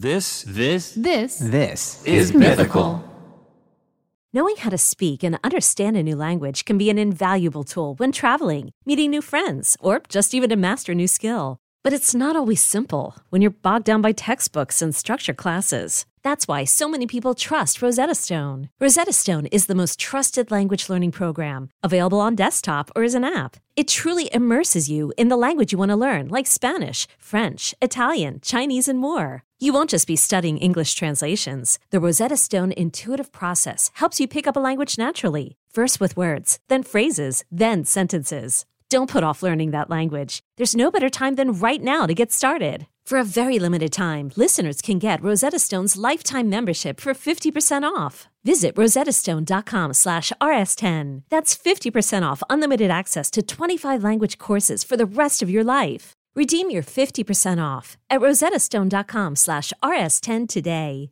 This is Mythical. Knowing how to speak and understand a new language can be an invaluable tool when traveling, meeting new friends, or just even to master a new skill. But it's not always simple when you're bogged down by textbooks and structured classes. That's why so many people trust Rosetta Stone. Rosetta Stone is the most trusted language learning program, available on desktop or as an app. It truly immerses you in the language you want to learn, like Spanish, French, Italian, Chinese, and more. You won't just be studying English translations. The Rosetta Stone intuitive process helps you pick up a language naturally, first with words, then phrases, then sentences. Don't put off learning that language. There's no better time than right now to get started. For a very limited time, listeners can get Rosetta Stone's lifetime membership for 50% off. Visit rosettastone.com/rs10. That's 50% off unlimited access to 25 language courses for the rest of your life. Redeem your 50% off at rosettastone.com/rs10 today.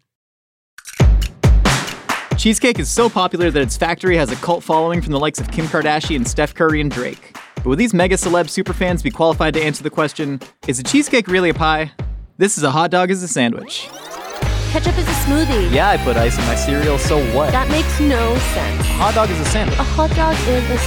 Cheesecake is so popular that its factory has a cult following from the likes of Kim Kardashian, Steph Curry, and Drake. But would these mega celeb superfans be qualified to answer the question, is a cheesecake really a pie? This is A Hot Dog is a Sandwich. Ketchup is a smoothie. Yeah, I put ice in my cereal, so what? That makes no sense. A hot dog is a sandwich. A hot dog is a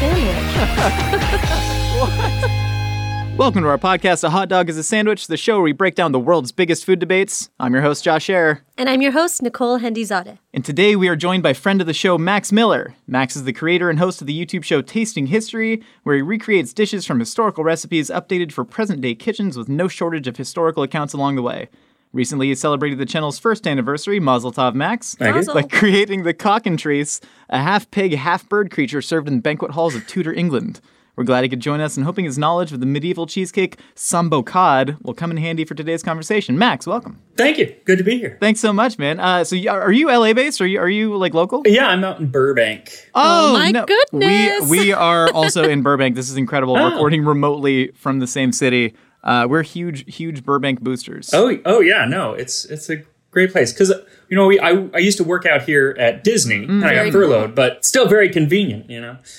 sandwich. Welcome to our podcast, A Hot Dog is a Sandwich, the show where we break down the world's biggest food debates. I'm your host, Josh Scherer. And I'm your host, Nicole Hendizadeh. And today we are joined by friend of the show, Max Miller. Max is the creator and host of the YouTube show Tasting History, where he recreates dishes from historical recipes updated for present-day kitchens with no shortage of historical accounts along the way. Recently, he celebrated the channel's first anniversary, Mazel Tov, Max, by creating the cockentrace, a half-pig, half-bird creature served in banquet halls of Tudor England. We're glad he could join us and hoping his knowledge of the medieval cheesecake Sambo Cod will come in handy for today's conversation. Max, welcome. Thank you. Good to be here. Thanks so much, man. So are you LA-based? Are you like local? Yeah, I'm out in Burbank. Oh my goodness. We are also in Burbank. This is incredible. Recording remotely from the same city. We're huge Burbank boosters. Oh yeah, no, it's a great place because I used to work out here at Disney and I got furloughed, but still very convenient,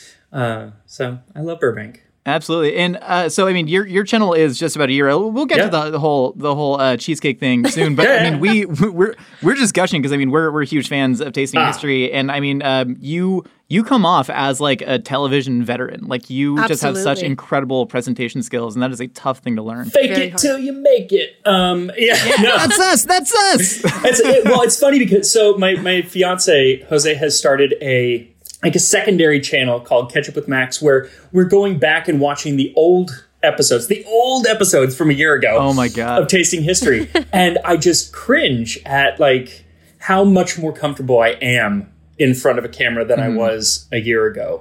So I love Burbank. Absolutely. And so, I mean, your channel is just about a year old. We'll get to the whole cheesecake thing soon. But I mean, we're just gushing because I mean we're huge fans of Tasting History, and I mean you come off as like a television veteran. Like you just have such incredible presentation skills, and that is a tough thing to learn. Fake it till you make it. No. That's us. Well, it's funny because my fiance Jose has started a secondary channel called Ketchup with Max, where we're going back and watching the old episodes from a year ago. Oh my God. Of Tasting History. And I just cringe at like how much more comfortable I am in front of a camera than I was a year ago.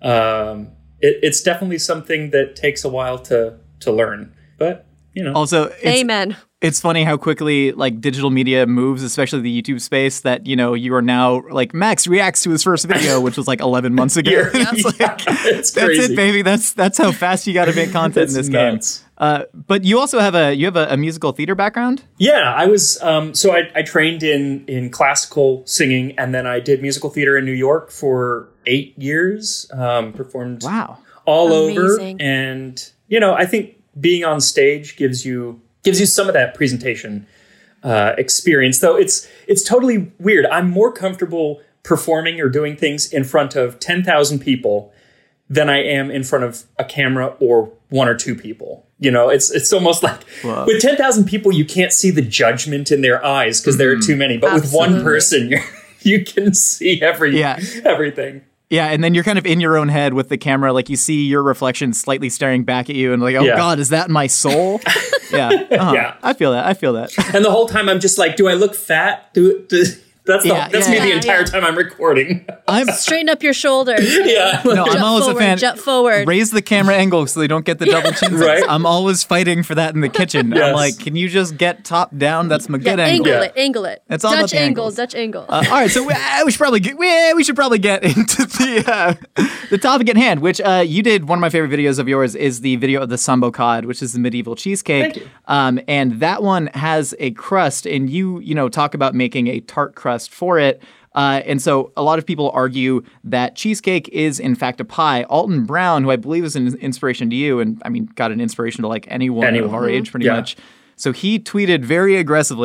It's definitely something that takes a while to learn, but Also, amen. It's funny how quickly like digital media moves, especially the YouTube space, that, you are now like Max reacts to his first video, which was like 11 months ago. It's that's crazy. it, baby. That's how fast you got to make content in this nuts. game. But you also have a musical theater background? Yeah, I was I trained in classical singing, and then I did musical theater in New York for 8 years. Performed all over, and I think being on stage gives you some of that presentation experience, though it's totally weird. I'm more comfortable performing or doing things in front of 10,000 people than I am in front of a camera or 1 or 2 people. It's almost like with 10,000 people, you can't see the judgment in their eyes because there are too many. But with one person, you can see everything. Yeah, and then you're kind of in your own head with the camera, like you see your reflection slightly staring back at you and like, oh God, is that my soul? Yeah. I feel that. And the whole time I'm just like, do I look fat? That's me the entire time I'm recording. Straighten up your shoulders. No, I'm always a fan. Jut forward. Raise the camera angle so they don't get the double chin. Right. I'm always fighting for that in the kitchen. Yes. I'm like, can you just get top down? That's my good angle. Angle it. It's all about the angles. Dutch angle. All right, so we should probably get into the topic at hand, which you did. One of my favorite videos of yours is the video of the Sambo Cod, which is the medieval cheesecake. Thank you. And that one has a crust, and you talk about making a tart crust for it. And so a lot of people argue that cheesecake is, in fact, a pie. Alton Brown, who I believe is an inspiration to you, and I mean, got an inspiration to like anyone of our age pretty much. So he tweeted very aggressively,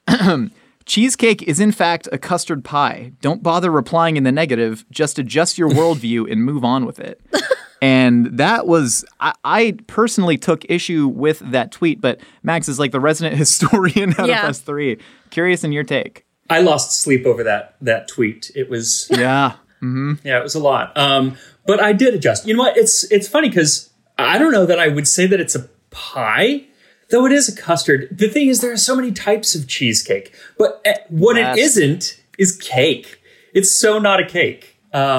Cheesecake is in fact a custard pie. Don't bother replying in the negative. Just adjust your worldview and move on with it. And that was, I personally took issue with that tweet, but Max is like the resident historian out of us three. Curious in your take. I lost sleep over that tweet. It was... Yeah. Mm-hmm. Yeah, it was a lot. But I did adjust. You know what? It's funny because I don't know that I would say that it's a pie, though it is a custard. The thing is, there are so many types of cheesecake. But what it isn't is cake. It's so not a cake.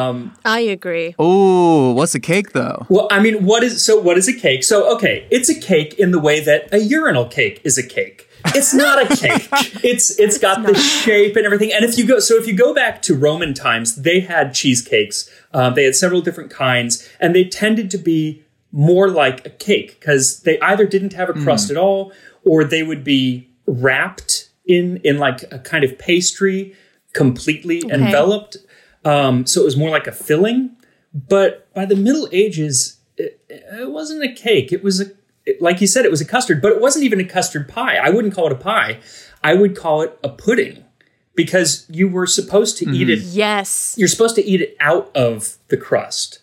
I agree. Oh, what's a cake though? Well, I mean, what is a cake? So, okay, it's a cake in the way that a urinal cake is a cake. It's not a cake. It's got the shape and everything. And if you go back to Roman times, they had cheesecakes. They had several different kinds, and they tended to be more like a cake because they either didn't have a crust at all, or they would be wrapped in like a kind of pastry, completely enveloped. So it was more like a filling. But by the Middle Ages, it wasn't a cake. It was like you said, it was a custard, but it wasn't even a custard pie. I wouldn't call it a pie. I would call it a pudding because you were supposed to eat it. Yes. You're supposed to eat it out of the crust.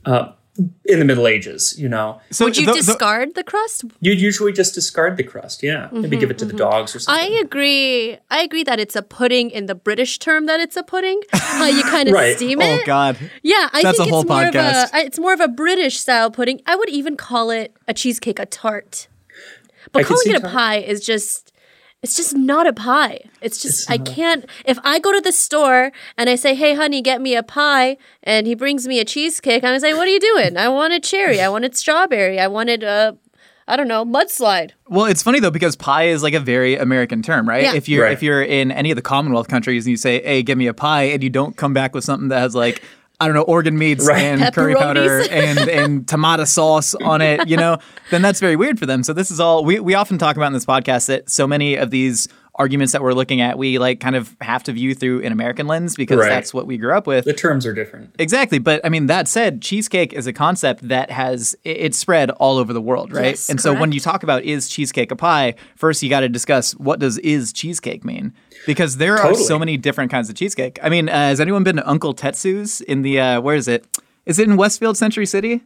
In the Middle Ages, you know. So would you discard the crust? You'd usually just discard the crust, yeah. Maybe give it to the dogs or something. I agree that it's a pudding in the British term that it's a pudding. How you kind of steam it. Oh, God. Yeah, That's think a whole podcast. It's more of a British style pudding. I would even call it a cheesecake, a tart. But calling it a pie is just... It's just not a pie. I can't, if I go to the store and I say, hey, honey, get me a pie, and he brings me a cheesecake, I'm going to say, what are you doing? I wanted cherry. I wanted strawberry. I wanted, mudslide. Well, it's funny, though, because pie is like a very American term, right? Yeah. If you're in any of the Commonwealth countries and you say, hey, give me a pie, and you don't come back with something that has like, I don't know, organ meats and curry powder and tomato sauce on it, you know, then that's very weird for them. So this is all, we often talk about in this podcast that so many of these arguments that we're looking at, we like kind of have to view through an American lens because that's what we grew up with. The terms are different. Exactly. But I mean, that said, cheesecake is a concept that it's spread all over the world, right? Yes, and so when you talk about is cheesecake a pie, first you got to discuss what does is cheesecake mean? Because there are so many different kinds of cheesecake. I mean, has anyone been to Uncle Tetsu's in the, where is it? Is it in Westfield, Century City?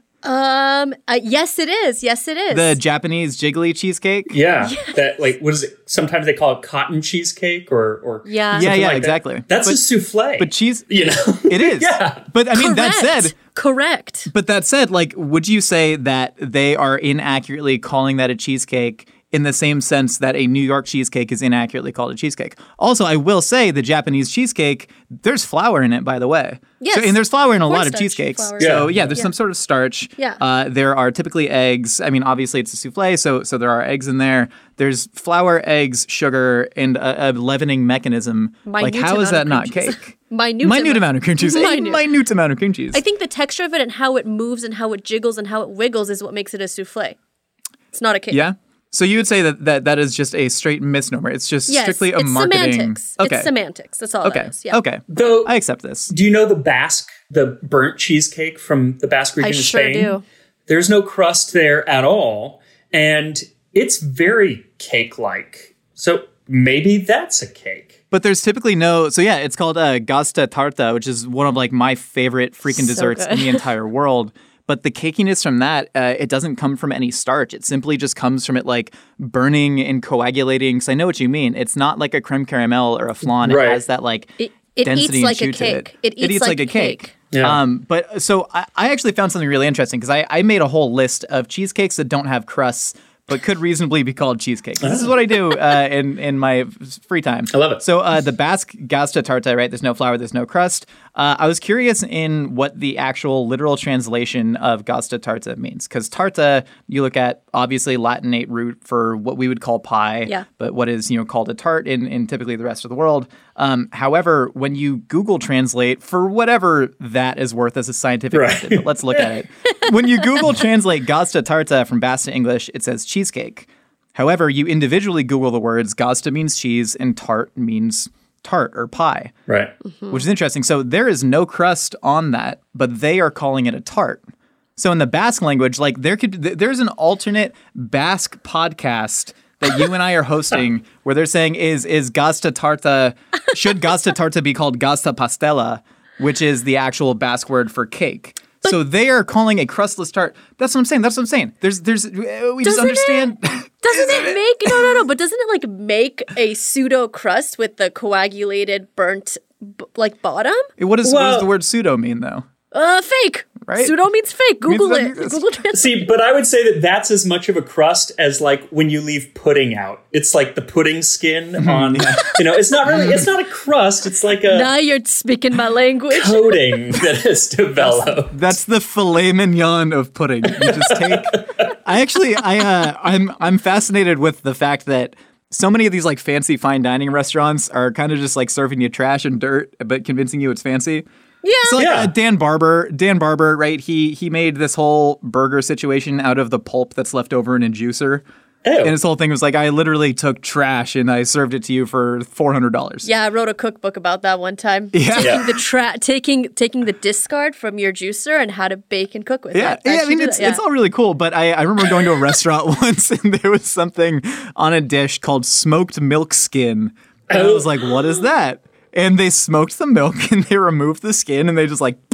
Yes, it is. Yes, it is. The Japanese jiggly cheesecake? Yeah. That, like, what is it? Sometimes they call it cotton cheesecake or yeah. Like exactly. That. That's a souffle. But cheese, you know? It is. Yeah. But I mean, that said. Correct. But that said, like, would you say that they are inaccurately calling that a cheesecake in the same sense that a New York cheesecake is inaccurately called a cheesecake? Also, I will say the Japanese cheesecake, there's flour in it, by the way. Yes. And there's flour in a lot of cheesecakes. Flour. So, there's some sort of starch. Yeah. There are typically eggs. I mean, obviously, it's a souffle, so there are eggs in there. There's flour, eggs, sugar, and a leavening mechanism. Like, how is that not cake? Minute amount of cream cheese. Minute amount of cream cheese. I think the texture of it and how it moves and how it jiggles and how it wiggles is what makes it a souffle. It's not a cake. Yeah? So you would say that is just a straight misnomer. It's just strictly a marketing. Semantics. Okay. It's semantics. That's all that is. Yeah. Okay. Though, I accept this. Do you know the burnt cheesecake from the Basque region of Spain? I sure do. There's no crust there at all, and it's very cake-like. So maybe that's a cake. But there's typically no... So yeah, it's called Gasta Tarta, which is one of like my favorite freaking desserts in the entire world. But the cakiness from that, it doesn't come from any starch. It simply just comes from it like burning and coagulating. So I know what you mean. It's not like a creme caramel or a flan. It has that like density and chew to it. It eats like a cake. Yeah. But so I actually found something really interesting because I made a whole list of cheesecakes that don't have crusts but could reasonably be called cheesecake. This is what I do in my free time. I love it. So the Basque Gasta Tarta, right? There's no flour, there's no crust. I was curious in what the actual literal translation of Gasta Tarta means. Because tarta, you look at obviously Latinate root for what we would call pie, but what is called a tart in typically the rest of the world. However, when you Google translate, for whatever that is worth as a scientific method, but let's look at it. When you Google translate Gasta Tarta from Basque to English, it says cheesecake. However, you individually Google the words, Gasta means cheese and tart means tart or pie. Right. Mm-hmm. Which is interesting. So there is no crust on that, but they are calling it a tart. So in the Basque language, like there's an alternate Basque podcast that you and I are hosting where they're saying is Gasta Tarta, should Gasta Tarta be called Gasta Pastella, which is the actual Basque word for cake. But so they are calling a crustless tart. That's what I'm saying. We just understand. Doesn't it make, no, but doesn't it like make a pseudo crust with the coagulated burnt like bottom? What does the word pseudo mean though? Fake. Right? Pseudo means fake. Google it. Google Translate. See, but I would say that that's as much of a crust as like when you leave pudding out. It's like the pudding skin on, it's not a crust. It's like a... Now you're speaking my language. Coating that has developed. That's the filet mignon of pudding. You just take... I'm fascinated with the fact that so many of these like fancy fine dining restaurants are kind of just like serving you trash and dirt, but convincing you it's fancy. Yeah. So like Dan Barber, right? He made this whole burger situation out of the pulp that's left over in a juicer. Ew. And his whole thing was like, I literally took trash and I served it to you for $400. Yeah, I wrote a cookbook about that one time. Yeah. Taking the discard from your juicer and how to bake and cook with it. Yeah, I mean, it's all really cool, but I remember going to a restaurant once and there was something on a dish called smoked milk skin. And I was like, what is that? And they smoked the milk and they removed the skin and they just like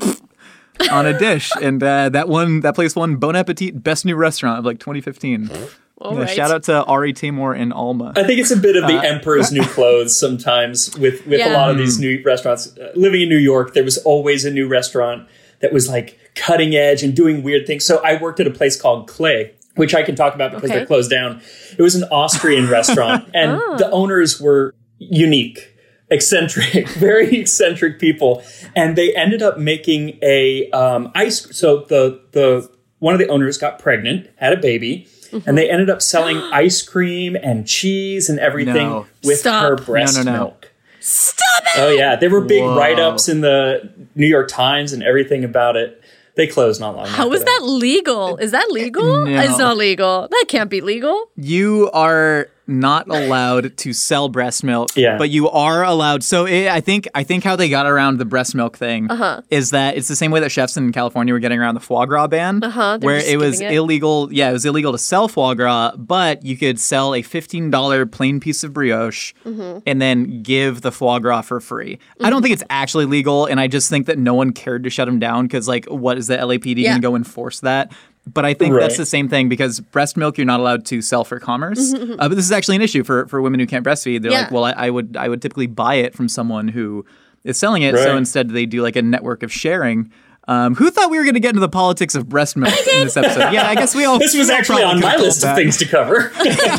on a dish. And that place won Bon Appetit Best New Restaurant of like 2015. Right. Shout out to Ari Timur and Alma. I think it's a bit of the emperor's new clothes sometimes with a lot of these new restaurants. Living in New York, there was always a new restaurant that was like cutting edge and doing weird things. So I worked at a place called Clay, which I can talk about because they closed down. It was an Austrian restaurant and the owners were unique. Eccentric, very eccentric people, and they ended up making a ice. So the one of the owners got pregnant, had a baby, and they ended up selling ice cream and cheese and everything with her breast milk. Stop it! Oh yeah, there were big write-ups in the New York Times and everything about it. They closed not long. How is that legal? Is that legal? No. It's not legal. That can't be legal. You are not allowed to sell breast milk, but you are allowed. So I think how they got around the breast milk thing is that it's the same way that chefs in California were getting around the foie gras ban, where it was illegal. Yeah, it was illegal to sell foie gras, but you could sell a $15 plain piece of brioche and then give the foie gras for free. I don't think it's actually legal, and I just think that no one cared to shut them down because, like, what is the LAPD going to go enforce that? But I think that's the same thing because breast milk you're not allowed to sell for commerce. But this is actually an issue for women who can't breastfeed. They're like, well, I would typically buy it from someone who is selling it. So instead they do like a network of sharing. Who thought we were going to get into the politics of breast milk in this episode? Yeah, I guess we all. This was actually on my list of things to cover.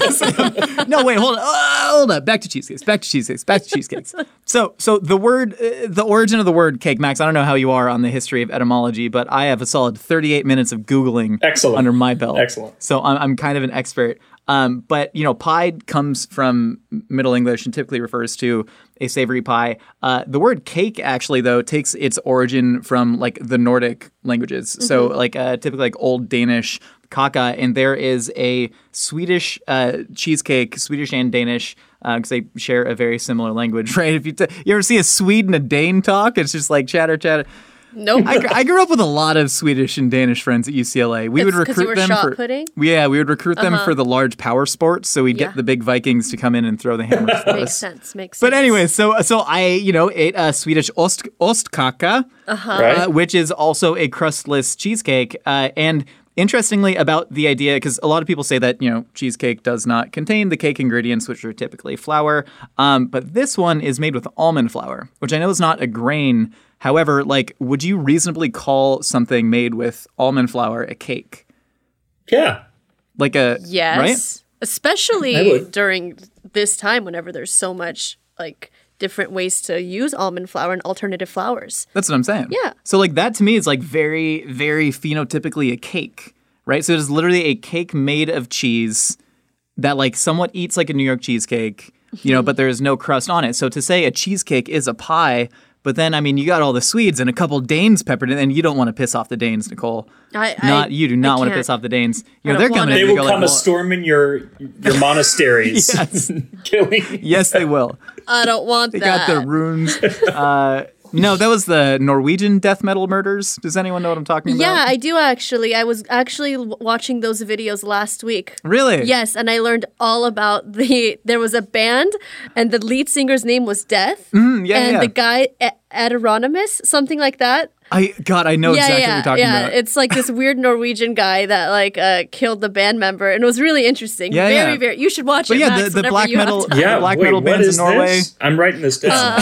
No, wait, hold on. Back to cheesecakes. So the word, the origin of the word cake, Max. I don't know how you are on the history of etymology, but I have a solid 38 minutes of Googling under my belt. Excellent. So I'm kind of an expert. But, pie comes from Middle English and typically refers to a savory pie. The word cake, actually, though, takes its origin from, like, the Nordic languages. So, like, typically, like, Old Danish, kaka. And there is a Swedish cheesecake, Swedish and Danish, because they share a very similar language, right? If you ever see a Swede and a Dane talk, it's just like chatter. Nope. I grew up with a lot of Swedish and Danish friends at UCLA. We would recruit them for pudding? we would recruit them for the large power sports. So we'd get the big Vikings to come in and throw the hammers for us. Makes sense. But anyway, so I ate a Swedish ostkaka, which is also a crustless cheesecake, and interestingly about the idea, because a lot of people say that, cheesecake does not contain the cake ingredients, which are typically flour. But this one is made with almond flour, which I know is not a grain. However, like, would you reasonably call something made with almond flour a cake? Yeah. Like a... Yes. Right? Especially during this time whenever there's so much, like, different ways to use almond flour and alternative flours. That's what I'm saying. Yeah. So, like, that to me is, like, very, very phenotypically a cake, right? So it is literally a cake made of cheese that, like, somewhat eats like a New York cheesecake, but there is no crust on it. So to say a cheesecake is a pie... But then, I mean, you got all the Swedes and a couple Danes peppered in, and you don't want to piss off the Danes, Nicole. You do not want to piss off the Danes. They're coming in. They will come storming your monasteries. Yes. Killing. Yes, they will. I don't want they that. They got the runes. No, that was the Norwegian death metal murders. Does anyone know what I'm talking about? Yeah, I do actually. I was actually watching those videos last week. Really? Yes, and I learned all about there was a band, and the lead singer's name was Death. And the guy, Adoronimus, something like that. I know exactly what you're talking about. It's like this weird Norwegian guy that killed the band member, and it was really interesting. Very. You should watch it. Max, the black metal, black metal bands in Norway. This? I'm writing this down.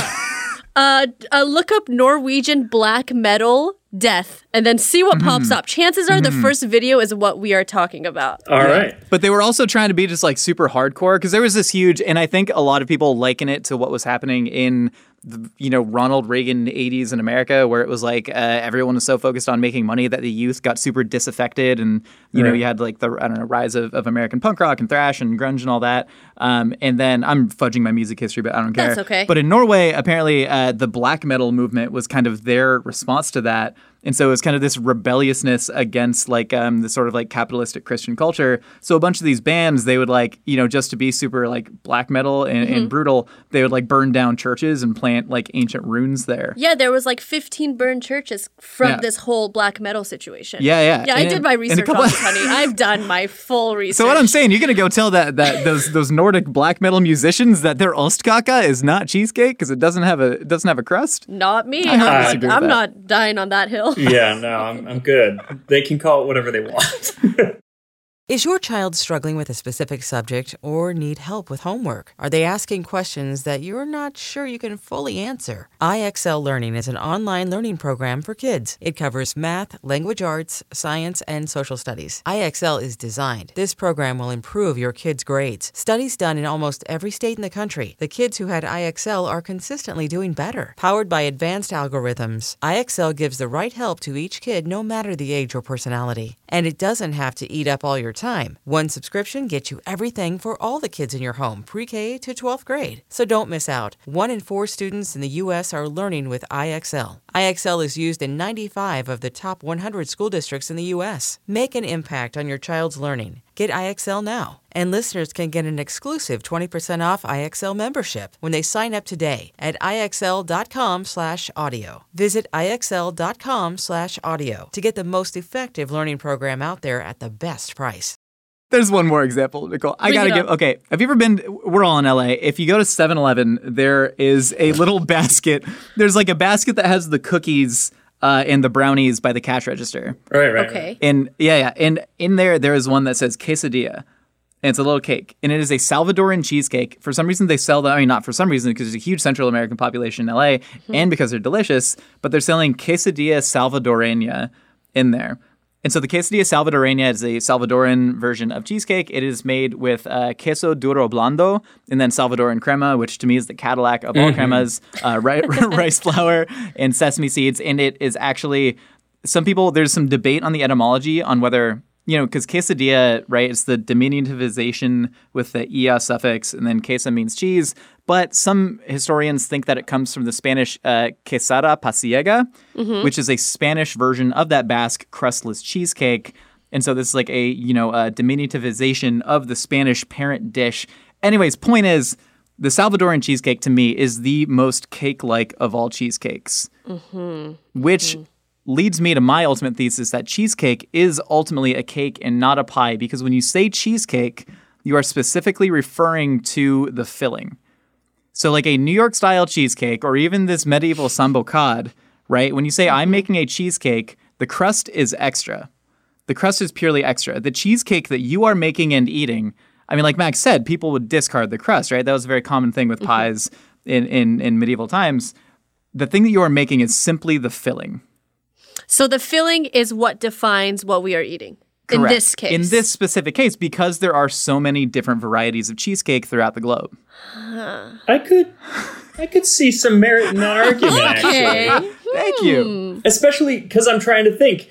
Look up Norwegian black metal death and then see what pops up. Chances are the first video is what we are talking about. All right. But they were also trying to be just like super hardcore because there was this huge, and I think a lot of people liken it to what was happening in Ronald Reagan 80s in America, where it was like everyone was so focused on making money that the youth got super disaffected, and you had like the rise of American punk rock and thrash and grunge and all that. And then I'm fudging my music history, but I don't care. That's okay. But in Norway, apparently the black metal movement was kind of their response to that. And so it was kind of this rebelliousness against like the sort of like capitalistic Christian culture. So a bunch of these bands, they would like, just to be super like black metal and brutal, they would like burn down churches and plant like ancient runes there. Yeah, there was like 15 burned churches from this whole black metal situation. Yeah, I did my research on this, honey. I've done my full research. So what I'm saying, you're going to go tell that those Nordic black metal musicians that their ostkaka is not cheesecake because it doesn't have a crust? Not me. I'm not dying on that hill. Yeah, no, I'm good. They can call it whatever they want. Is your child struggling with a specific subject or need help with homework? Are they asking questions that you're not sure you can fully answer? IXL Learning is an online learning program for kids. It covers math, language arts, science, and social studies. IXL is designed. This program will improve your kids' grades. Studies done in almost every state in the country. The kids who had IXL are consistently doing better. Powered by advanced algorithms, IXL gives the right help to each kid no matter the age or personality. And it doesn't have to eat up all your time. One subscription gets you everything for all the kids in your home, pre-K to 12th grade. So don't miss out. 1 in 4 students in the U.S. are learning with IXL. IXL is used in 95 of the top 100 school districts in the U.S. Make an impact on your child's learning. Get IXL now. And listeners can get an exclusive 20% off IXL membership when they sign up today at IXL.com/audio. Visit IXL.com/audio to get the most effective learning program out there at the best price. There's one more example, Nicole. Have you ever been, we're all in LA. If you go to 7-Eleven, there is a little basket. There's like a basket that has the cookies and the brownies by the cash register. Right. Okay. And and in there is one that says quesadilla. And it's a little cake. And it is a Salvadoran cheesecake. For some reason, they sell that. I mean, not for some reason, because there's a huge Central American population in LA, and because they're delicious, but they're selling quesadilla salvadoreña in there. And so the quesadilla salvadoreña is a Salvadoran version of cheesecake. It is made with queso duro blando and then Salvadoran crema, which to me is the Cadillac of all cremas, rice flour and sesame seeds. And it is actually, there's some debate on the etymology on whether, because quesadilla, right, it's the diminutivization with the ia suffix, and then queso means cheese. But some historians think that it comes from the Spanish quesada pasiega, which is a Spanish version of that Basque crustless cheesecake. And so this is like a diminutivization of the Spanish parent dish. Anyways, point is, the Salvadoran cheesecake to me is the most cake-like of all cheesecakes, which leads me to my ultimate thesis that cheesecake is ultimately a cake and not a pie, because when you say cheesecake, you are specifically referring to the filling. So like a New York style cheesecake or even this medieval sambocade, right? When you say I'm making a cheesecake, the crust is extra. The crust is purely extra. The cheesecake that you are making and eating, I mean, like Max said, people would discard the crust, right? That was a very common thing with pies in medieval times. The thing that you are making is simply the filling. So the filling is what defines what we are eating. Correct. In this case. In this specific case, because there are so many different varieties of cheesecake throughout the globe. I could see some merit in that argument, actually. Thank you. Especially because I'm trying to think,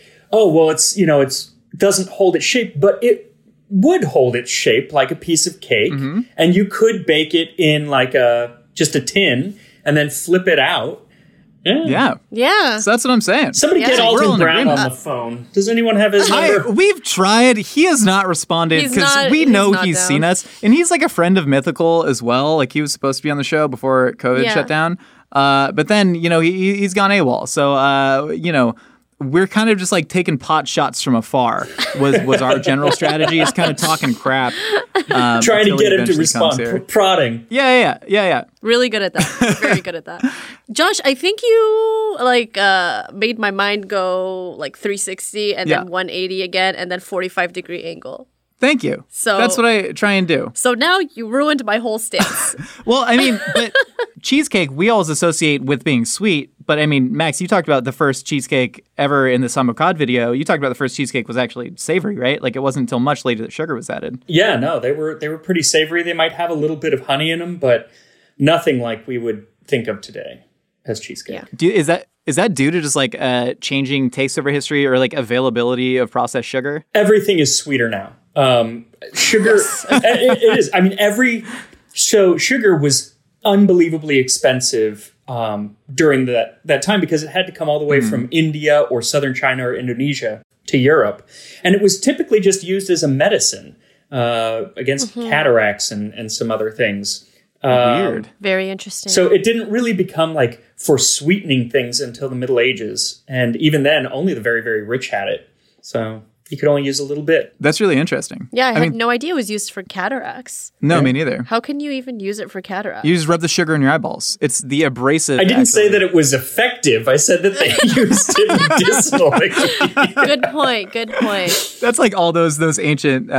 it doesn't hold its shape, but it would hold its shape like a piece of cake. And you could bake it in like just a tin and then flip it out Yeah. So that's what I'm saying. Somebody get Alton Brown on the phone. Does anyone have his number? We've tried. He has not responded because we know he's seen us. And he's like a friend of Mythical as well. Like he was supposed to be on the show before COVID shut down. But then, he's gone AWOL. So, we're kind of just like taking pot shots from afar was our general strategy. Is kind of talking crap. Trying to get him to respond. Prodding. Yeah. Really good at that. Very good at that. Josh, I think you made my mind go like 360 and then 180 again and then 45-degree angle. Thank you. So that's what I try and do. So now you ruined my whole stance. Well, I mean, but cheesecake we always associate with being sweet. But I mean, Max, you talked about the first cheesecake ever in the Samokad video. You talked about the first cheesecake was actually savory, right? Like it wasn't until much later that sugar was added. Yeah, no, they were pretty savory. They might have a little bit of honey in them, but nothing like we would think of today as cheesecake. Yeah. Is that due to just like changing taste over history or like availability of processed sugar? Everything is sweeter now. Sugar, it is. I mean, sugar was unbelievably expensive during that time because it had to come all the way from India or southern China or Indonesia to Europe. And it was typically just used as a medicine against cataracts and some other things. Weird. Very interesting. So it didn't really become like for sweetening things until the Middle Ages. And even then, only the very, very rich had it. So you could only use a little bit. That's really interesting. Yeah, I had no idea it was used for cataracts. No, me neither. How can you even use it for cataracts? You just rub the sugar in your eyeballs. It's the abrasive. I didn't say that it was effective. I said that they used it medicinally. Good point. That's like all those ancient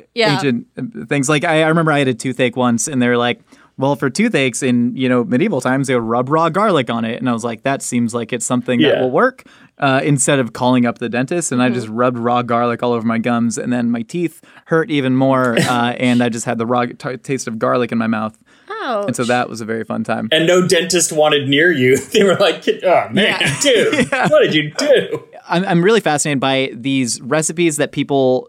things. Like I remember I had a toothache once and they were like, well, for toothaches in, medieval times, they would rub raw garlic on it. And I was like, that seems like it's something that will work. Instead of calling up the dentist, and I just rubbed raw garlic all over my gums, and then my teeth hurt even more, and I just had the raw taste of garlic in my mouth. Ouch. And so that was a very fun time. And no dentist wanted near you. They were like, oh, man, dude, what did you do? I'm really fascinated by these recipes that people,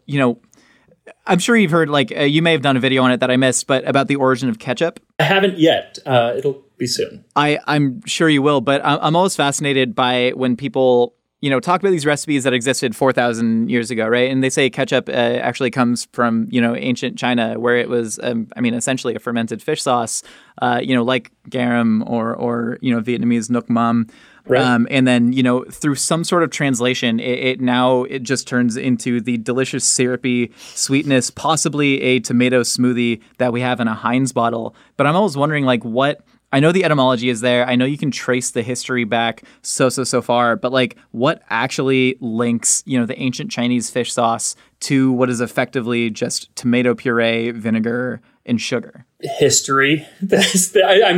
I'm sure you've heard, like, you may have done a video on it that I missed, but about the origin of ketchup. I haven't yet. It'll be soon. I'm sure you will, but I'm always fascinated by when people, talk about these recipes that existed 4,000 years ago, right? And they say ketchup actually comes from, ancient China, where it was, essentially a fermented fish sauce, like garam or Vietnamese nuoc mam. Right. And then, through some sort of translation, it just turns into the delicious syrupy sweetness, possibly a tomato smoothie that we have in a Heinz bottle. But I'm always wondering, like, I know the etymology is there. I know you can trace the history back so far, but like what actually links, the ancient Chinese fish sauce to what is effectively just tomato puree, vinegar, and sugar? History. There's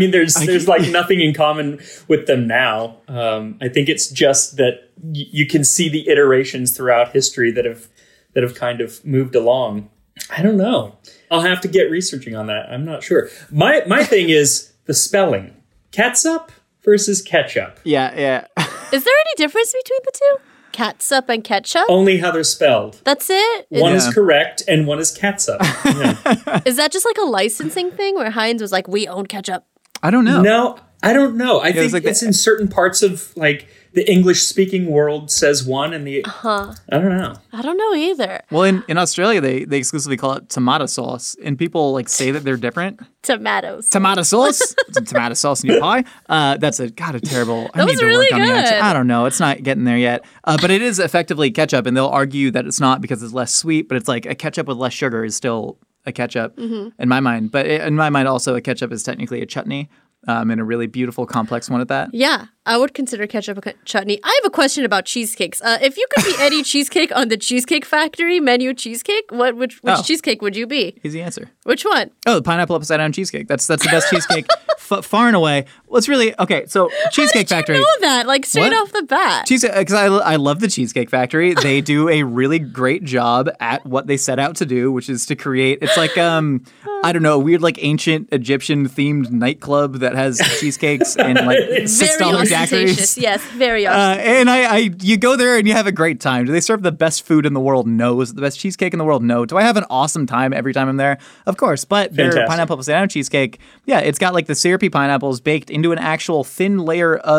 like nothing in common with them now. I think it's just that you can see the iterations throughout history that have kind of moved along. I don't know. I'll have to get researching on that. I'm not sure. My thing is the spelling. Catsup versus ketchup. Yeah. Is there any difference between the two? Catsup and ketchup? Only how they're spelled. That's it? One is correct and one is catsup. Yeah. Is that just like a licensing thing where Heinz was like, we own ketchup? I don't know. No, I don't know. I think it's in certain parts of like the English-speaking world says one and the... I don't know. I don't know either. Well, in Australia, they exclusively call it tomato sauce, and people like say that they're different. Tomatoes. Tomato sauce? Tomato sauce in your pie? That's a terrible... I need to work on the accent. I don't know. It's not getting there yet. But it is effectively ketchup, and they'll argue that it's not because it's less sweet, but it's like a ketchup with less sugar is still a ketchup in my mind. But in my mind, also, a ketchup is technically a chutney. And a really beautiful, complex one at that. Yeah, I would consider ketchup a chutney. I have a question about cheesecakes. If you could be any cheesecake on the Cheesecake Factory menu cheesecake, which cheesecake would you be? Easy answer. Which one? Oh, the pineapple upside down cheesecake. That's the best cheesecake far and away. Well, it's really okay. So Cheesecake Factory. How did you know that? Like straight off the bat. Because I love the Cheesecake Factory. They do a really great job at what they set out to do, which is to create. It's like I don't know, a weird like ancient Egyptian themed nightclub that has cheesecakes and like $6 daiquiris. Yes, very awesome. And you go there and you have a great time. Do they serve the best food in the world? No. Is it the best cheesecake in the world? No. Do I have an awesome time every time I'm there? Of course. But their pineapple upside down cheesecake, yeah, it's got like the syrupy pineapples baked into an actual thin layer of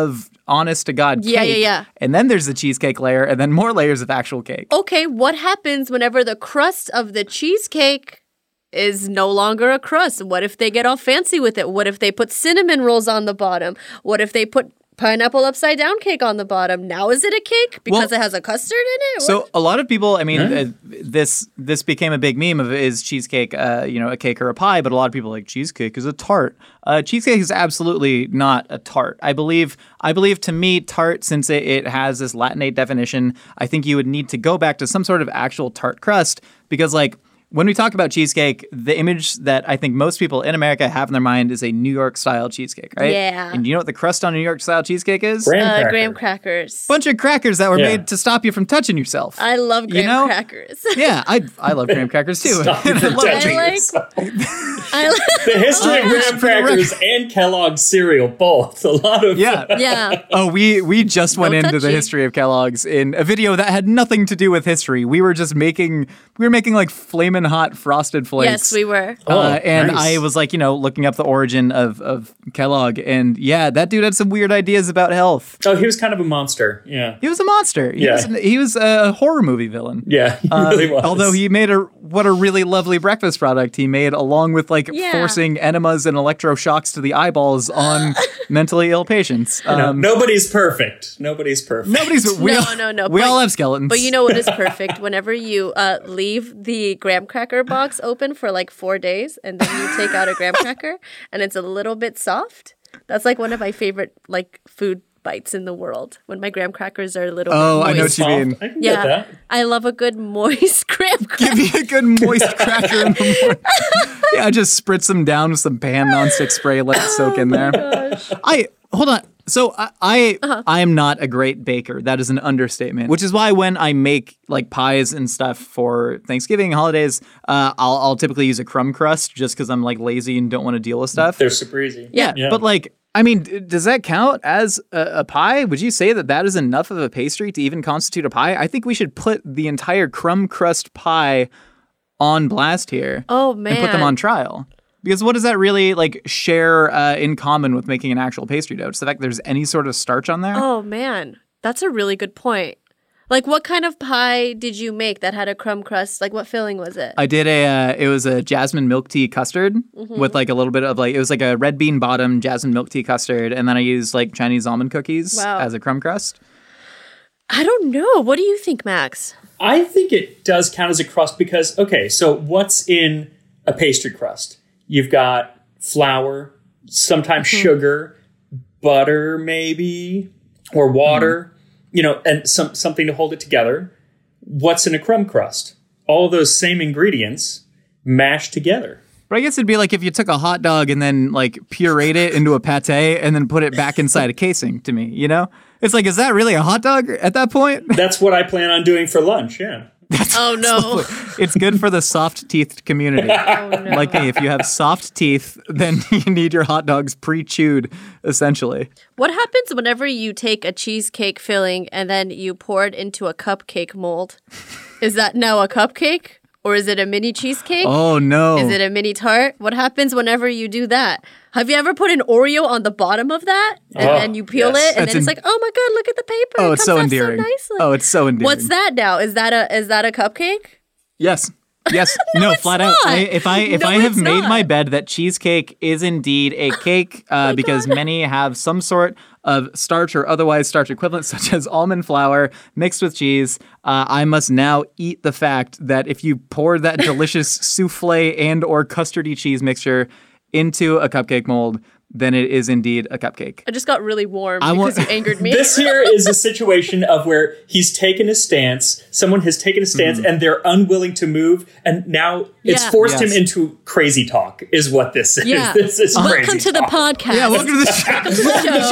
honest to God cake. Yeah. And then there's the cheesecake layer, and then more layers of actual cake. Okay, what happens whenever the crust of the cheesecake is no longer a crust? What if they get all fancy with it? What if they put cinnamon rolls on the bottom? What if they put pineapple upside down cake on the bottom? Now is it a cake because it has a custard in it? So a lot of people, I mean, this became a big meme of is cheesecake, a cake or a pie? But a lot of people are like cheesecake is a tart. Cheesecake is absolutely not a tart. I believe to me tart, since it has this Latinate definition, I think you would need to go back to some sort of actual tart crust because when we talk about cheesecake, the image that I think most people in America have in their mind is a New York-style cheesecake, right? Yeah. And you know what the crust on a New York-style cheesecake is? Graham crackers. Bunch of crackers that were made to stop you from touching yourself. I love graham crackers. Yeah, I love graham crackers too. Stop you from touching yourself. The history of graham crackers and Kellogg's cereal, both. A lot of Yeah. Oh, we just went into the history of Kellogg's in a video that had nothing to do with history. We were making like flamin' hot frosted flakes. Yes, we were. And nice. I was looking up the origin of Kellogg, and that dude had some weird ideas about health. Oh, he was kind of a monster. Yeah. He was a monster. He was a horror movie villain. Yeah, he really was. Although he made a really lovely breakfast product he made, along with forcing enemas and electroshocks to the eyeballs on mentally ill patients. Nobody's perfect. Nobody's perfect. We But all have skeletons. But you know what is perfect? Whenever you leave the graham cracker box open for 4 days, and then you take out a graham cracker, and it's a little bit soft. That's one of my favorite food bites in the world. When my graham crackers are a little bit moist. I know what you mean. I can get that. I love a good moist graham cracker. Give me a good moist cracker in the morning. Yeah, just spritz them down with some pan nonstick spray, let it soak in there. Hold on. So I am not a great baker. That is an understatement. Which is why when I make pies and stuff for Thanksgiving holidays, I'll typically use a crumb crust just because I'm lazy and don't want to deal with stuff. They're super easy. Yeah. But I mean, does that count as a pie? Would you say that is enough of a pastry to even constitute a pie? I think we should put the entire crumb crust pie on blast here. Oh man! And put them on trial. Because what does that really share in common with making an actual pastry dough? Just the fact there's any sort of starch on there? Oh man, that's a really good point. What kind of pie did you make that had a crumb crust? What filling was it? I did it was a jasmine milk tea custard with a little bit of it was a red bean bottom jasmine milk tea custard, and then I used Chinese almond cookies as a crumb crust. I don't know. What do you think, Max? I think it does count as a crust because so what's in a pastry crust? You've got flour, sometimes sugar, butter maybe, or water, and something to hold it together. What's in a crumb crust? All those same ingredients mashed together. But I guess it'd be if you took a hot dog and then pureed it into a pate and then put it back inside a casing to me, It's is that really a hot dog at that point? That's what I plan on doing for lunch, yeah. Oh, no. It's good for the soft-teethed community. Oh, no. Like me, if you have soft teeth, then you need your hot dogs pre-chewed, essentially. What happens whenever you take a cheesecake filling and then you pour it into a cupcake mold? Is that now a cupcake? Or is it a mini cheesecake? Oh, no. Is it a mini tart? What happens whenever you do that? Have you ever put an Oreo on the bottom of that? And then you peel it, and then it's oh my God, look at the paper. Oh, it's so endearing. So nicely. Oh, it's so endearing. What's that now? Is that a cupcake? Yes. Yes. No, flat not. out. If I have made my bed that cheesecake is indeed a cake because many have some sort of starch or otherwise starch equivalent, such as almond flour mixed with cheese, I must now eat the fact that if you pour that delicious souffle and or custardy cheese mixture into a cupcake mold, then it is indeed a cupcake. I just got really warm because you angered me. This here is a situation of where he's taken a stance, someone has taken a stance, and they're unwilling to move, and now it's forced him into crazy talk, is what this is. Yeah. This is crazy Welcome to the podcast. Yeah, welcome to the show. Welcome to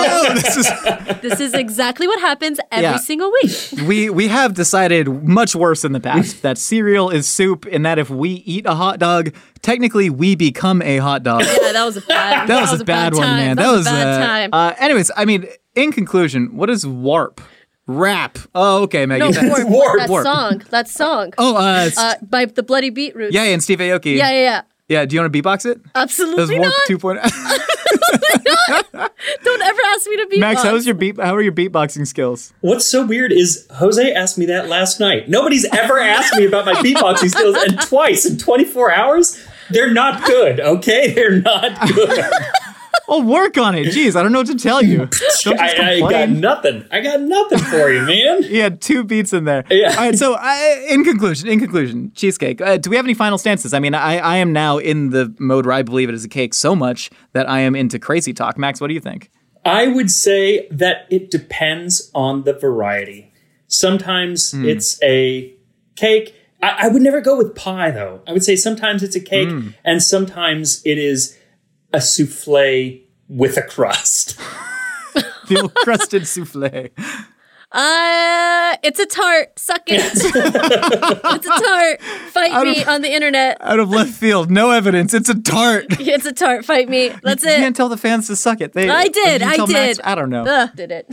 the show. This is exactly what happens every single week. We have decided much worse in the past that cereal is soup, and that if we eat a hot dog, technically we become a hot dog. Yeah, that was a bad That was a bad one, time. man. That was a bad time. Anyways, I mean, in conclusion, what is warp? Rap. Oh, okay, Megan. No, warp. That song. Oh, by the Bloody Beetroots. Yeah, and Steve Aoki. Yeah. Yeah, do you want to beatbox it? Absolutely Warp not. 2.0. Don't ever ask me to beatbox. Max, how are your beatboxing skills? What's so weird is Jose asked me that last night. Nobody's ever asked me about my beatboxing skills, and twice in 24 hours, they're not good, okay? They're not good. I'll work on it. Jeez, I don't know what to tell you. I got nothing. I got nothing for you, man. You had 2 beats in there. Yeah. All right, so in conclusion, cheesecake. Do we have any final stances? I mean, I am now in the mode where I believe it is a cake so much that I am into crazy talk. Max, what do you think? I would say that it depends on the variety. Sometimes it's a cake. I would never go with pie, though. I would say sometimes it's a cake, and sometimes it is a souffle with a crust. The crusted souffle. It's a tart. Suck it. It's a tart. Fight me on the internet. Out of left field. No evidence. It's a tart. It's a tart. Fight me. That's it. You can't tell the fans to suck it. I did. Max, I don't know. Did it.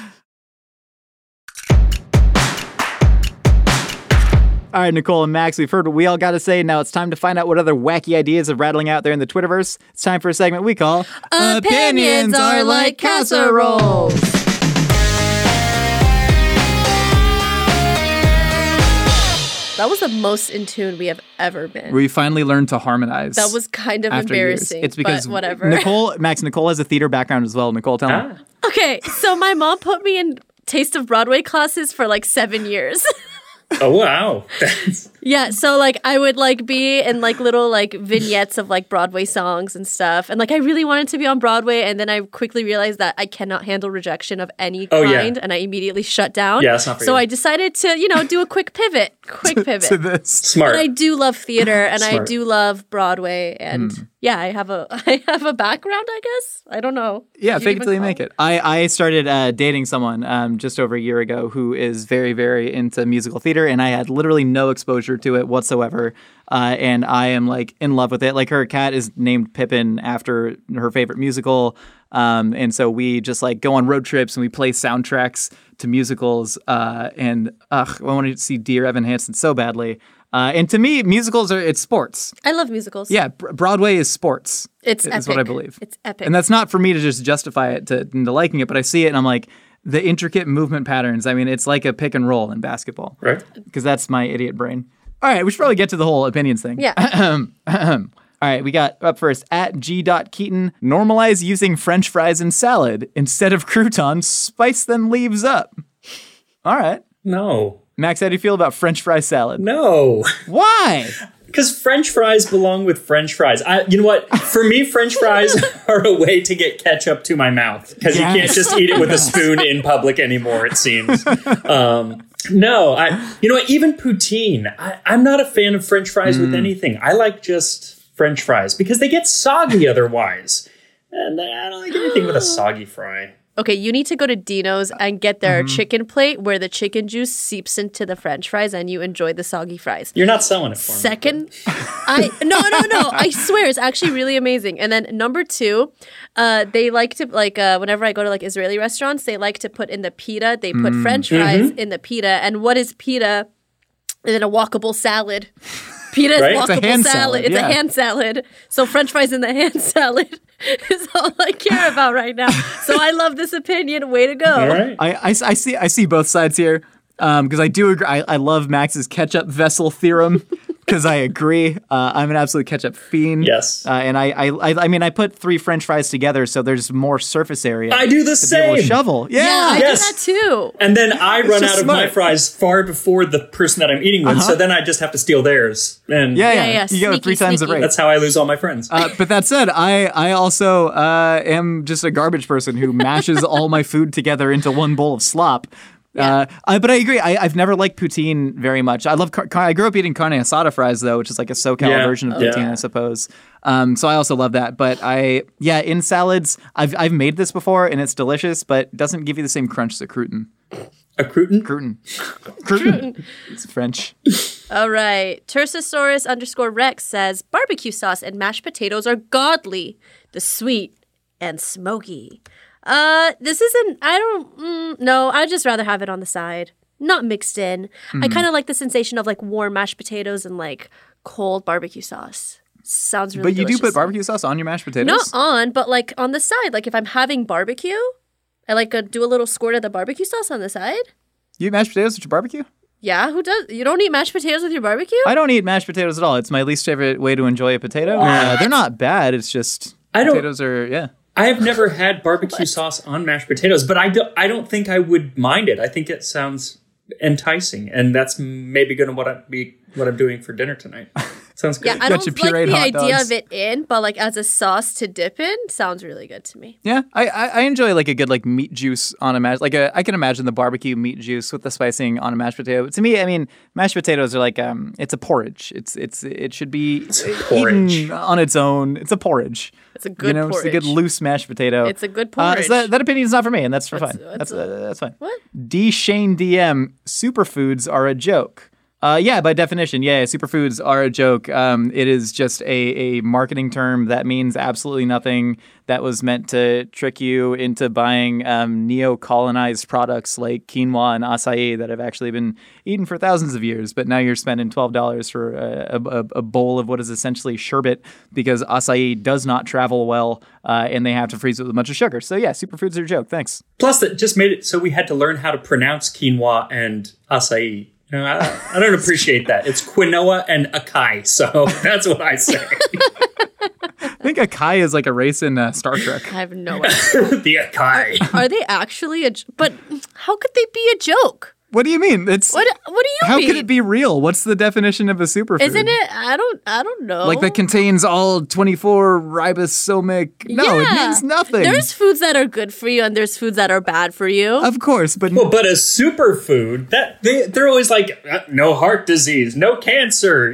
All right, Nicole and Max, we've heard what we all got to say. Now it's time to find out what other wacky ideas are rattling out there in the Twitterverse. It's time for a segment we call Opinions Are Like Casseroles. That was the most in tune we have ever been. We finally learned to harmonize. That was kind of embarrassing. It's because but whatever. Nicole has a theater background as well. Nicole, tell me. Okay, so my mom put me in Taste of Broadway classes for like 7 years. Oh, wow. Yeah, so like I would like be in like little like vignettes of like Broadway songs and stuff. And like I really wanted to be on Broadway, and then I quickly realized that I cannot handle rejection of any kind, and I immediately shut down. Yeah, that's not for you. So I decided to, do a quick pivot. To this. Smart. But I do love theater and I do love Broadway, and yeah, I have a background, I guess. I don't know. Yeah, fake it till you make it. I started dating someone just over a year ago who is very, very into musical theater, and I had literally no exposure to it whatsoever. And I am like in love with it. Like her cat is named Pippin after her favorite musical. And so we just like go on road trips and we play soundtracks to musicals. And I wanted to see Dear Evan Hansen so badly. And to me, musicals it's sports. I love musicals. Yeah, Broadway is sports. It's epic. What I believe. It's epic. And that's not for me to just justify it into liking it, but I see it and I'm like, the intricate movement patterns. I mean, it's like a pick and roll in basketball. Right. Because that's my idiot brain. All right, we should probably get to the whole opinions thing. Yeah. All right, we got up first at G.Keaton. Normalize using French fries in salad. Instead of croutons, spice them leaves up. All right. No. Max, how do you feel about French fry salad? No. Why? Because French fries belong with French fries. You know what? For me, French fries are a way to get ketchup to my mouth. Because you can't just eat it with a spoon in public anymore, it seems. No, you know what? Even poutine. I'm not a fan of French fries with anything. I like just French fries because they get soggy otherwise. And I don't like anything with a soggy fry. Okay, you need to go to Dino's and get their chicken plate where the chicken juice seeps into the French fries and you enjoy the soggy fries. You're not selling it for me. Second, no. I swear it's actually really amazing. And then number 2, they like to whenever I go to like Israeli restaurants, they like to put in the pita. They put French fries in the pita. And what is pita? In a walkable salad. Pita is walkable salad. It's a hand salad. So French fries in the hand salad is all I care about right now. So I love this opinion. Way to go. All right. I see both sides here because I do agree. I love Max's ketchup vessel theorem because I agree. I'm an absolute ketchup fiend. Yes. And I mean, I put 3 French fries together so there's more surface area. I do the same. Be able to shovel. Yeah. I do that too. And then I run out of smart. my fries far before the person that I'm eating with, so then I just have to steal theirs. And Yeah. You go 3 times the rate. That's how I lose all my friends. But that said, I also am just a garbage person who mashes all my food together into one bowl of slop. Yeah. But I agree. I've never liked poutine very much. I love. I grew up eating carne asada fries though, which is like a SoCal version of poutine, I suppose. So I also love that. But in salads, I've made this before and it's delicious, but it doesn't give you the same crunch as a crouton. A crouton? Crouton. It's French. All right. Tersasaurus_Rex says barbecue sauce and mashed potatoes are godly, the sweet and smoky. This isn't, no, I'd just rather have it on the side, not mixed in. I kind of like the sensation of like warm mashed potatoes and like cold barbecue sauce. Sounds really delicious. But you do put barbecue sauce on your mashed potatoes? Not on, but like on the side. Like if I'm having barbecue I like do a little squirt of the barbecue sauce on the side. You eat mashed potatoes with your barbecue? Yeah, who does? You don't eat mashed potatoes with your barbecue? I don't eat mashed potatoes at all. It's my least favorite way to enjoy a potato. They're not bad. It's just potatoes are, yeah. I have never had barbecue sauce on mashed potatoes, but I don't think I would mind it. I think it sounds enticing, and that's maybe going to be what I'm doing for dinner tonight. Sounds good. Yeah, I don't like the idea of it in, but like as a sauce to dip in, sounds really good to me. Yeah, I enjoy like a good like meat juice on a mashed, I can imagine the barbecue meat juice with the spicing on a mashed potato. To me, I mean, mashed potatoes are like it's a porridge. It should be eaten on its own. It's a porridge. It's a good porridge. It's a good loose mashed potato. It's a good porridge. So that opinion is not for me, and that's fine. That's fine. What? D Shane DM, superfoods are a joke. Yeah, by definition, superfoods are a joke. It is just a marketing term that means absolutely nothing. That was meant to trick you into buying neo-colonized products like quinoa and acai that have actually been eaten for thousands of years. But now you're spending $12 for a bowl of what is essentially sherbet because acai does not travel well and they have to freeze it with a bunch of sugar. So yeah, superfoods are a joke. Thanks. Plus, that just made it so we had to learn how to pronounce quinoa and acai. No, I don't appreciate that. It's quinoa and acai, so that's what I say. I think acai is like a race in Star Trek. I have no idea. The acai. Are they actually but how could they be a joke? What do you mean? What do you mean? How could it be real? What's the definition of a superfood? Isn't it? I don't know. Like that contains all 24 ribosomic. No, it means nothing. There's foods that are good for you and there's foods that are bad for you. Of course, but but a superfood they're always like no heart disease, no cancer.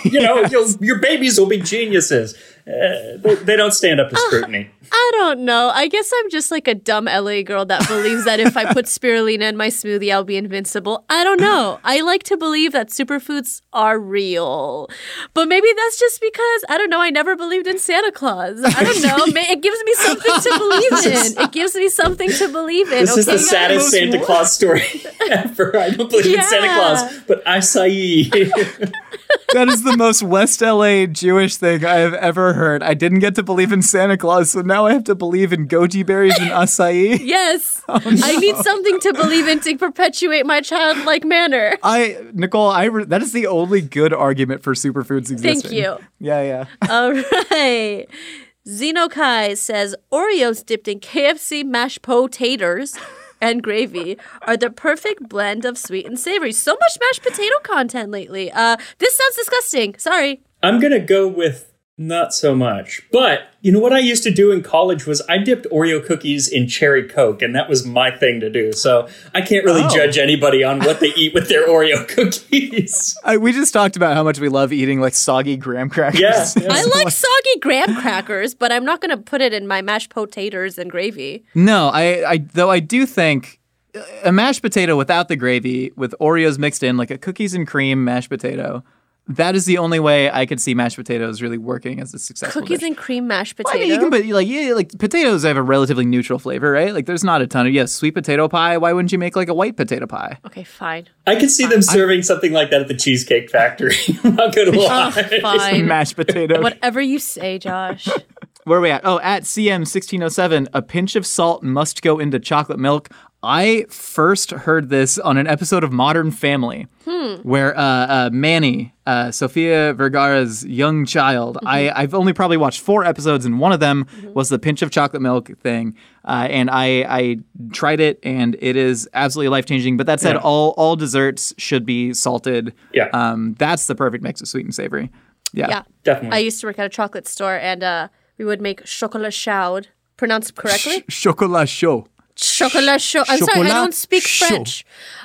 Your babies will be geniuses. They don't stand up to scrutiny. I don't know. I guess I'm just like a dumb LA girl that believes that if I put spirulina in my smoothie, I'll be invincible. I don't know. I like to believe that superfoods are real. But maybe that's just because, I don't know, I never believed in Santa Claus. I don't know. It gives me something to believe in. It gives me something to believe in. This is the saddest Santa Claus story ever. I don't believe in Santa Claus, but acai. That is the most West LA Jewish thing I have ever heard. I didn't get to believe in Santa Claus, so now I have to believe in goji berries and acai. Yes. Oh, no. I need something to believe in to perpetuate my childlike manner. Nicole, that is the only good argument for superfoods existing. Thank you. Yeah. All right. Xenokai says, Oreos dipped in KFC mashed potatoes and gravy are the perfect blend of sweet and savory. So much mashed potato content lately. This sounds disgusting. Sorry. I'm going to go with not so much. But you know what I used to do in college was I dipped Oreo cookies in cherry Coke, and that was my thing to do. So I can't really judge anybody on what they eat with their Oreo cookies. We just talked about how much we love eating like soggy graham crackers. Yeah. I like soggy graham crackers, but I'm not going to put it in my mashed potatoes and gravy. No, I do think a mashed potato without the gravy with Oreos mixed in, like a cookies and cream mashed potato, that is the only way I could see mashed potatoes really working as a successful cookies dish. And cream mashed potato. Well, I mean, you can put like potatoes have a relatively neutral flavor, right? Like there's not a ton of sweet potato pie. Why wouldn't you make like a white potato pie? Okay, fine. I could see them serving something like that at the Cheesecake Factory. I'm not gonna lie. Fine. Mashed potato. Whatever you say, Josh. Where are we at? Oh, at CM1607, a pinch of salt must go into chocolate milk. I first heard this on an episode of Modern Family where Manny, Sofia Vergara's young child, I've only probably watched 4 episodes, and one of them was the pinch of chocolate milk thing. And I tried it, and it is absolutely life-changing. But that said, all desserts should be salted. Yeah. That's the perfect mix of sweet and savory. Yeah, definitely. I used to work at a chocolate store, and we would make chocolat chaud. Pronounced correctly? Chocolat chaud. Chocolat chaud. I'm sorry, I don't speak French.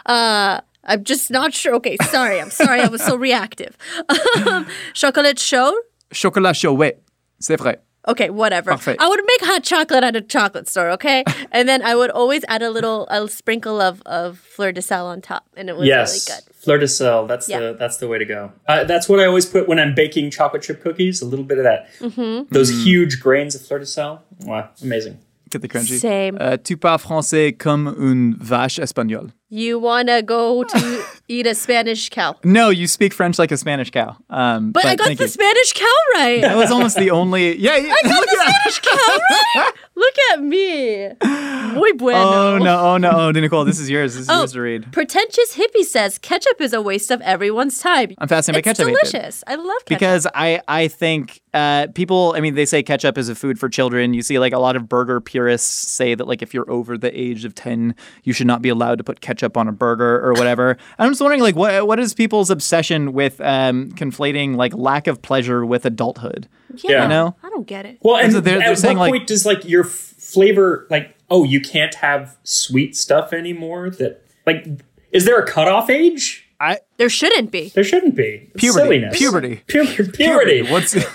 I'm just not sure. Okay, sorry. I'm sorry. I was so reactive. Chocolat chaud? Chocolat chaud, oui. C'est vrai. Okay, whatever. Parfait. I would make hot chocolate at a chocolate store, okay? And then I would always add a sprinkle of fleur de sel on top, and it was really good. Fleur de sel, that's the way to go. That's what I always put when I'm baking chocolate chip cookies, a little bit of that. Mm-hmm. Those huge grains of fleur de sel. Wow, amazing. Get the crunchy. Same. Tu parles français comme une vache espagnole. You want to go to eat a Spanish cow. No, you speak French like a Spanish cow. But I got the Spanish cow right. That was almost the only... Yeah, I got the Spanish cow right. Look at me. Muy bueno. Oh, no. Nicole, this is yours. This is yours to read. Pretentious Hippie says, ketchup is a waste of everyone's time. I'm fascinated by ketchup. It's delicious. I love ketchup. Because I think people, I mean, they say ketchup is a food for children. You see, like, a lot of burger purists say that, like, if you're over the age of 10, you should not be allowed to put ketchup on a burger or whatever. I'm just wondering, like, what is people's obsession with conflating, like, lack of pleasure with adulthood? Yeah. You know? I don't get it. Well, and they're at saying, what point does, like, your flavor, like, oh, you can't have sweet stuff anymore? That, like, is there a cutoff age? There shouldn't be. There shouldn't be. Puberty. Puberty.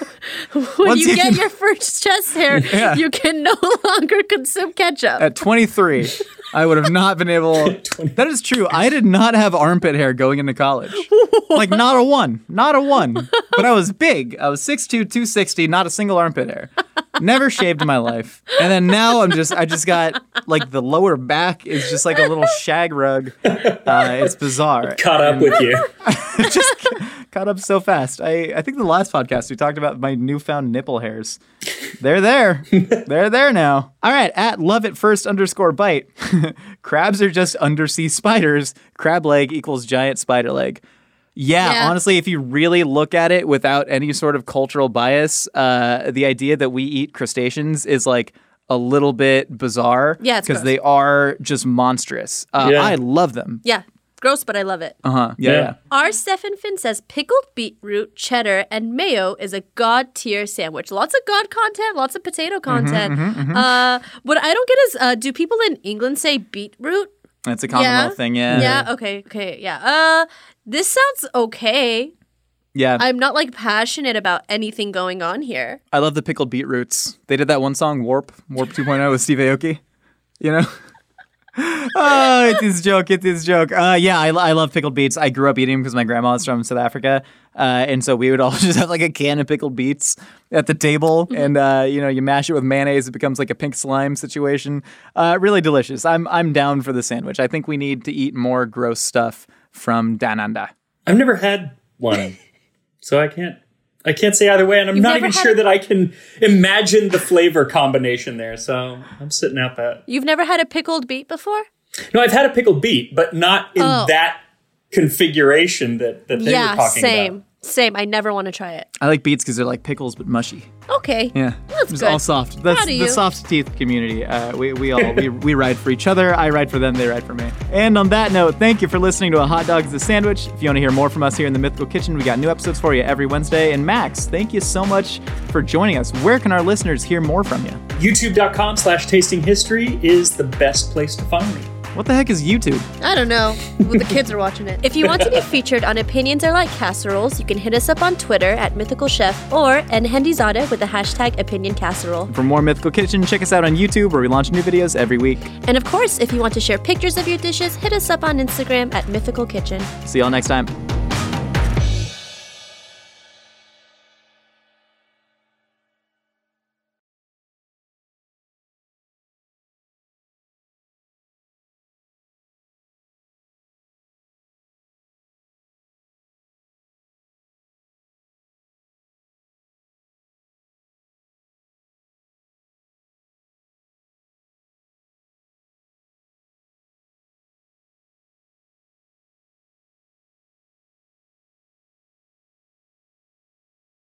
When you get your first chest hair, you can no longer consume ketchup. At 23, I would have not been able... That is true. I did not have armpit hair going into college. Like, not a one. But I was big. I was 6'2", 260, not a single armpit hair. Never shaved in my life. And then now I just got, like, the lower back is just like a little shag rug. It's bizarre. Caught up with you. Just caught up so fast. I think the last podcast we talked about my newfound nipple hairs. They're there. They're there now. All right, at @loveitfirst_bite. Crabs are just undersea spiders. Crab leg equals giant spider leg. Yeah, honestly, if you really look at it without any sort of cultural bias, the idea that we eat crustaceans is like a little bit bizarre. Yeah, it's because gross. they are just monstrous. I love them. Yeah. Gross, but I love it. Yeah. R. Stephen Finn says pickled beetroot, cheddar, and mayo is a god tier sandwich. Lots of god content, lots of potato content. What I don't get is, do people in England say beetroot? That's a Commonwealth thing, yeah. Yeah, okay, yeah. This sounds okay. Yeah. I'm not, like, passionate about anything going on here. I love the pickled beetroots. They did that one song, Warp 2.0 with Steve Aoki. You know? Oh, it is joke. Yeah, I love pickled beets. I grew up eating them because my grandma was from South Africa. And so we would all just have like a can of pickled beets at the table. And, you mash it with mayonnaise. It becomes like a pink slime situation. Really delicious. I'm down for the sandwich. I think we need to eat more gross stuff from Dananda. I've never had one, so I can't say either way. And I'm not even sure that I can imagine the flavor combination there. So I'm sitting out that. You've never had a pickled beet before? No, I've had a pickled beet, but not in that configuration that they were talking about. Same. I never want to try it. I like beets because they're like pickles but mushy. Okay. Yeah. That's it's good. all soft. That's the soft teeth community. We ride for each other. I ride for them. They ride for me. And on that note, thank you for listening to A Hot Dog is a Sandwich. If you want to hear more from us here in the Mythical Kitchen, we got new episodes for you every Wednesday. And Max, thank you so much for joining us. Where can our listeners hear more from you? YouTube.com/tastinghistory is the best place to find me. What the heck is YouTube? I don't know. The kids are watching it. If you want to be featured on Opinions Are Like Casseroles, you can hit us up on Twitter at Mythical Chef or @Hendizade with the hashtag Opinion Casserole. For more Mythical Kitchen, check us out on YouTube where we launch new videos every week. And of course, if you want to share pictures of your dishes, hit us up on Instagram at Mythical Kitchen. See y'all next time.